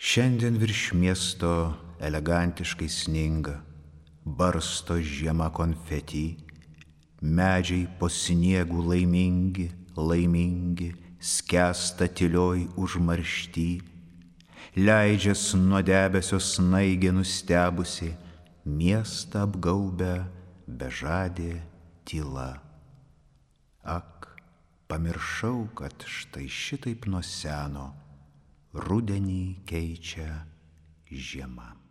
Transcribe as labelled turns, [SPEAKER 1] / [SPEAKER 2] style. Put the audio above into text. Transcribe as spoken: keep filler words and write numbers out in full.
[SPEAKER 1] Šiandien virš miesto elegantiškai sninga, barsto žiema konfetį, medžiai po sniegu laimingi, laimingi, skęsta tylioj užmaršty, leidžias nuo debesio snaigė nustebusi, miestą apgaubia bežadė tyla. Ak, pamiršau, kad štai šitaip nuo seno rudenį keičia žiema.